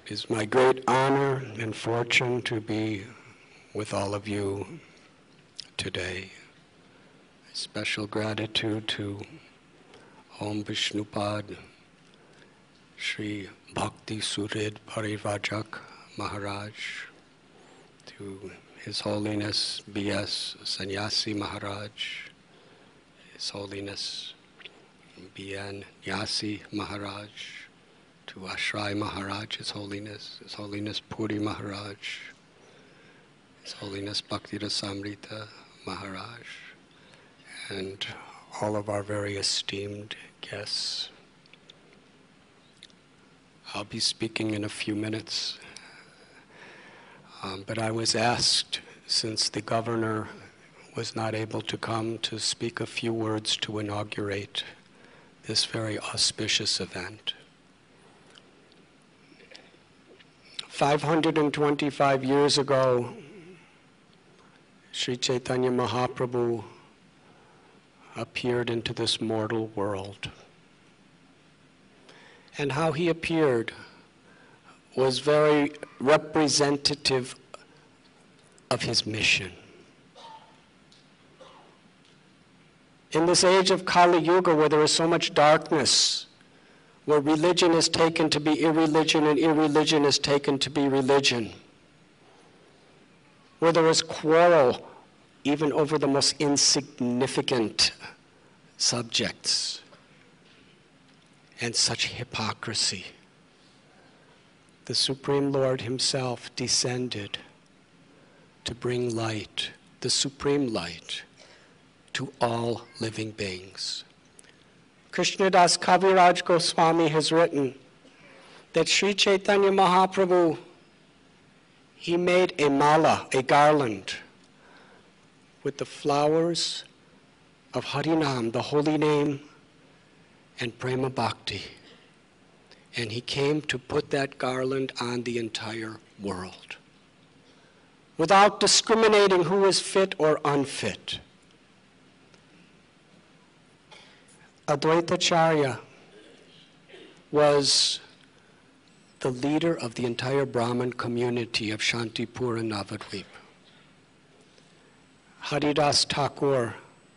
It is my great honor and fortune to be with all of you today. Special gratitude to Om Vishnupad Sri Bhakti Surid Parivajak Maharaj, to His Holiness B.S. Sannyasi Maharaj, His Holiness B.N. Nyasi Maharaj, to Ashray Maharaj, His Holiness Puri Maharaj, His Holiness Bhakti Rasamrita Maharaj, and all of our very esteemed guests. I'll be speaking in a few minutes, but I was asked, since the governor was not able to come, to speak a few words to inaugurate this very auspicious event. 525 years ago, Sri Chaitanya Mahaprabhu appeared into this mortal world. And how he appeared was very representative of his mission. In this age of Kali Yuga, where there is so much darkness, where religion is taken to be irreligion and irreligion is taken to be religion, where there is quarrel even over the most insignificant subjects, and such hypocrisy, the Supreme Lord Himself descended to bring light, the supreme light, to all living beings. Krishnadas Kaviraj Goswami has written that Sri Chaitanya Mahaprabhu, he made a mala, a garland, with the flowers of Harinam, the holy name, and Prema Bhakti. And he came to put that garland on the entire world, without discriminating who was fit or unfit. Advaitacharya was the leader of the entire Brahmin community of Shantipur and Navadvip. Haridas Thakur,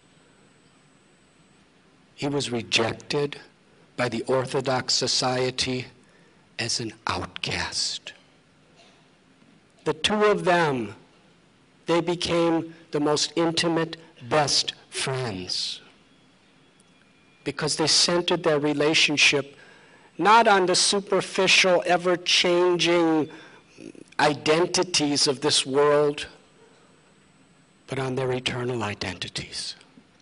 he was rejected by the Orthodox society as an outcast. The two of them, they became the most intimate, best friends, because they centered their relationship not on the superficial, ever-changing identities of this world, but on their eternal identities.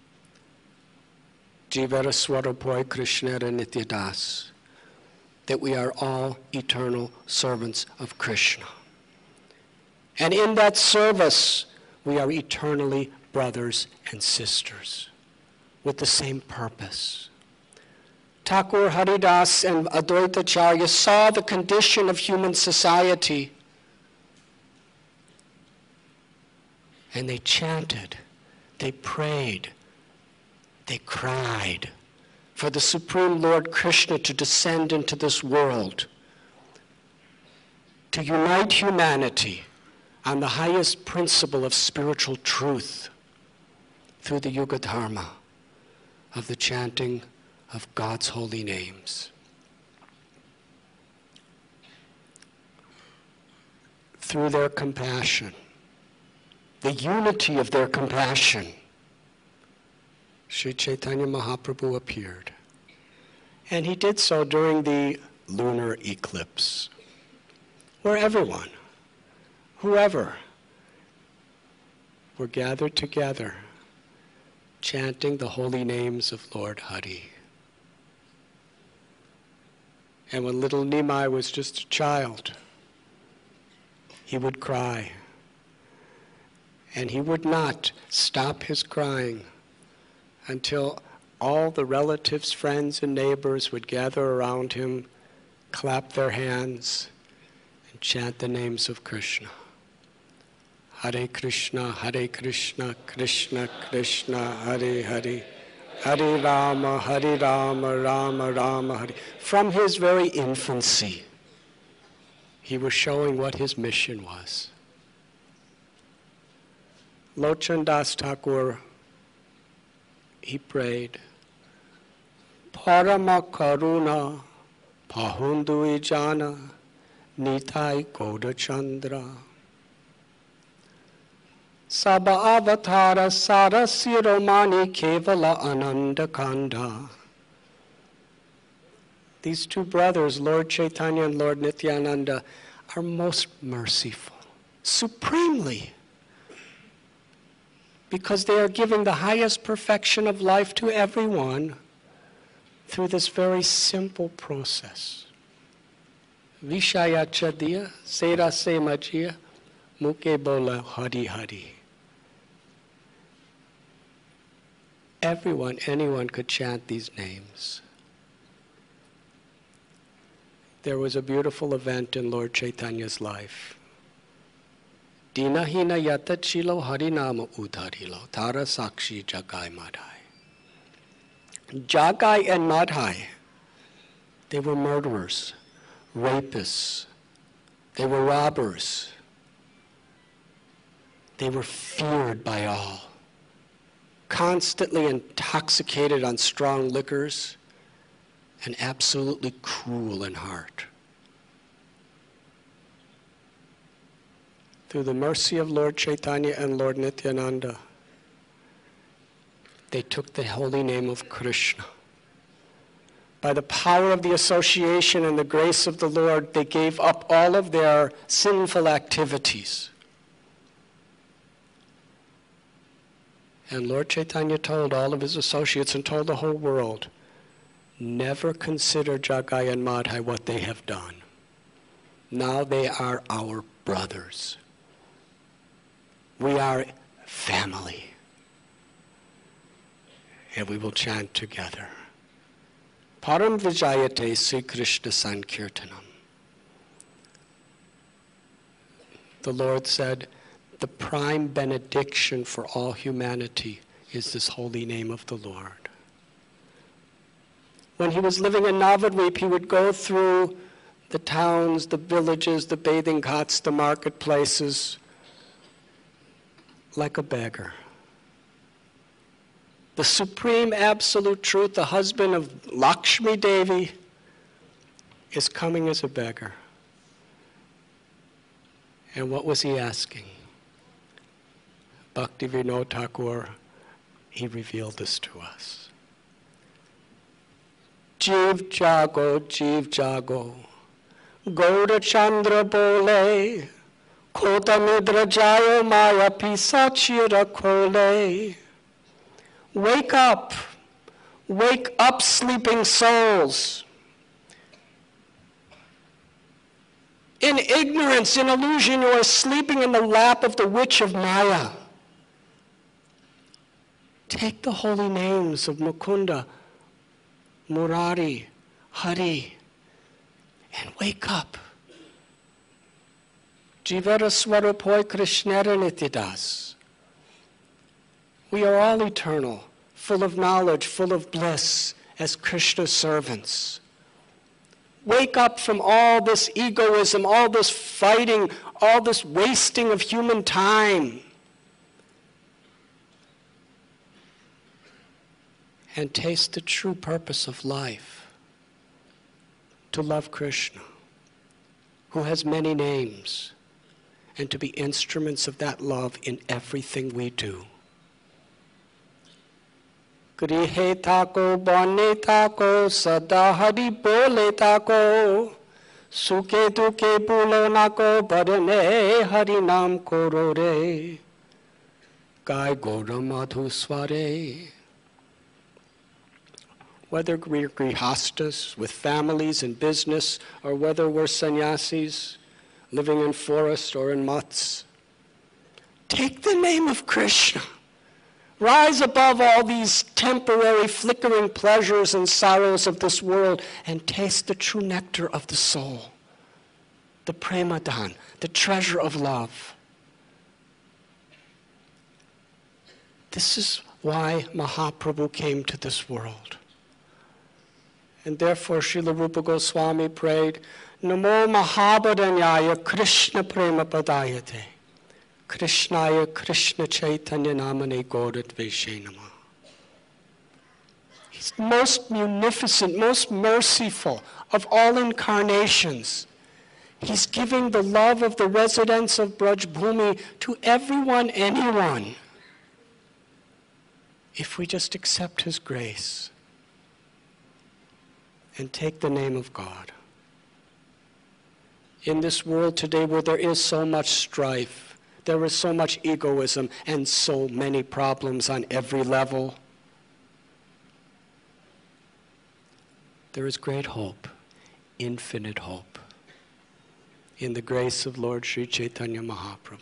Jivara Swarupoi Krishnara Nityadas, that we are all eternal servants of Krishna. And in that service, we are eternally brothers and sisters with the same purpose. Thakur, Haridas, and Advaitacharya saw the condition of human society, and they chanted, they prayed, they cried for the Supreme Lord Krishna to descend into this world, to unite humanity on the highest principle of spiritual truth through the Yuga Dharma of the chanting of God's holy names. Through their compassion, the unity of their compassion, Sri Chaitanya Mahaprabhu appeared. And he did so during the lunar eclipse, where everyone, whoever, were gathered together chanting the holy names of Lord Hari. And when little Nimai was just a child, he would cry. And he would not stop his crying until all the relatives, friends, and neighbors would gather around him, clap their hands, and chant the names of Krishna. Hare Krishna, Krishna Krishna, Hare Hare, Hare Rama, Rama Rama, Hare. From his very infancy, He was showing what his mission was. Lochan Das Thakur, he prayed, Parama Karuna Pahundui Jana Nitai Goda Chandra Saba Avatara Sarasya Romani Kevala Ananda Kanda. These two brothers, Lord Chaitanya and Lord Nityananda, are most merciful, supremely, because they are giving the highest perfection of life to everyone through this very simple process. Vishaya Chadiya, Sera Se Majiya, Muke Bola Hari Hari. Anyone could chant these names. There was a beautiful event in Lord Chaitanya's life. Dina hina yata chilo harinama udharilo, tara sakshi jagai madhai. Jagai and Madhai, they were murderers, rapists, they were robbers. They were feared by all, constantly intoxicated on strong liquors, and absolutely cruel in heart. Through the mercy of Lord Chaitanya and Lord Nityananda, they took the holy name of Krishna. By the power of the association and the grace of the Lord, they gave up all of their sinful activities. And Lord Chaitanya told all of his associates and told the whole world, never consider Jagai and Madhai what they have done. Now they are our brothers. We are family. And we will chant together. Param Vijayate Sri Krishna Sankirtanam. The Lord said, the prime benediction for all humanity is this holy name of the Lord. When he was living in Navadvip, he would go through the towns, the villages, the bathing ghats, the marketplaces, like a beggar. The supreme absolute truth, the husband of Lakshmi Devi, is coming as a beggar. And what was he asking? Bhakti Vinod Thakur, he revealed this to us. Jeev Jago, Gaura Chandra Bole, Kota Midra Jayo Maya Pisachira Kole. Wake up, sleeping souls. In ignorance, in illusion, you are sleeping in the lap of the witch of Maya. Take the holy names of Mukunda, Murari, Hari, and wake up. Jivara Swarupoi Krishnera Nitidas. We are all eternal, full of knowledge, full of bliss, as Krishna's servants. Wake up from all this egoism, all this fighting, all this wasting of human time. And taste the true purpose of life, to love Krishna, who has many names, and to be instruments of that love in everything we do. Grihe tako, bane tako, sada hari bole tako, suke duke bulo nako, barane hari nam koro re, gai gora madhu sware. Whether we're grihastas with families and business, or whether we're sannyasis living in forests or in mutts, take the name of Krishna. Rise above all these temporary flickering pleasures and sorrows of this world and taste the true nectar of the soul, the premadan, the treasure of love. This is why Mahaprabhu came to this world. And therefore Srila Rupa Goswami prayed, Namo Mahabharanyaya Krishna Prema Padayate, Krishnaya Krishna Chaitanya Namane Gaurat Veshe Namah. He's most munificent, most merciful of all incarnations. He's giving the love of the residents of Braj Bhumi to everyone, anyone, if we just accept his grace and take the name of God. In this world today where there is so much strife, there is so much egoism and so many problems on every level, there is great hope, infinite hope, in the grace of Lord Sri Chaitanya Mahaprabhu.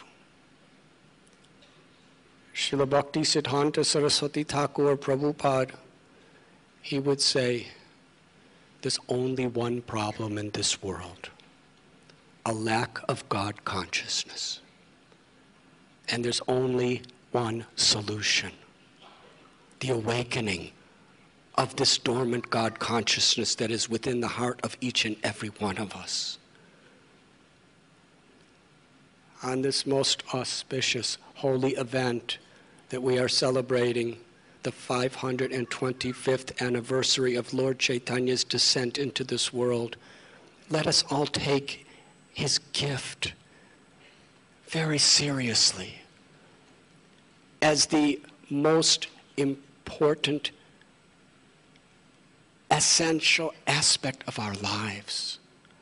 Srila Bhakti Siddhanta Saraswati Thakur Prabhupada, he would say, there's only one problem in this world, a lack of God consciousness. And there's only one solution, the awakening of this dormant God consciousness that is within the heart of each and every one of us. On this most auspicious holy event that we are celebrating, the 525th anniversary of Lord Chaitanya's descent into this world, let us all take his gift very seriously as the most important, essential aspect of our lives.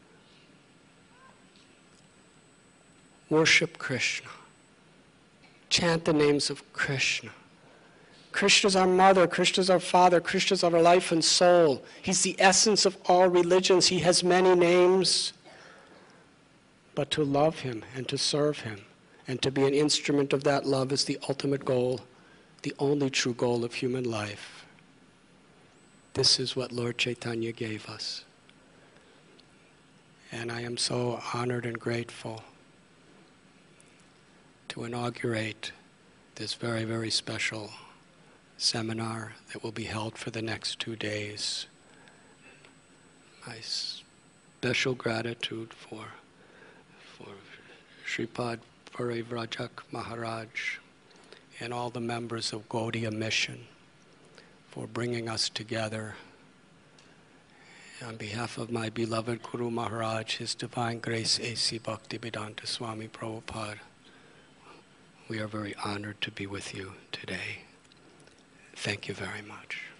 Worship Krishna. Chant the names of Krishna. Krishna is our mother, Krishna is our father, Krishna is our life and soul. He's the essence of all religions. He has many names. But to love him and to serve him and to be an instrument of that love is the ultimate goal, the only true goal of human life. This is what Lord Chaitanya gave us. And I am so honored and grateful to inaugurate this very, very special seminar that will be held for the next 2 days. My special gratitude for Sripad Parivrajak Maharaj and all the members of Gaudiya Mission for bringing us together. On behalf of my beloved Guru Maharaj, His Divine Grace A.C. Bhaktivedanta Swami Prabhupada, we are very honored to be with you today. Thank you very much.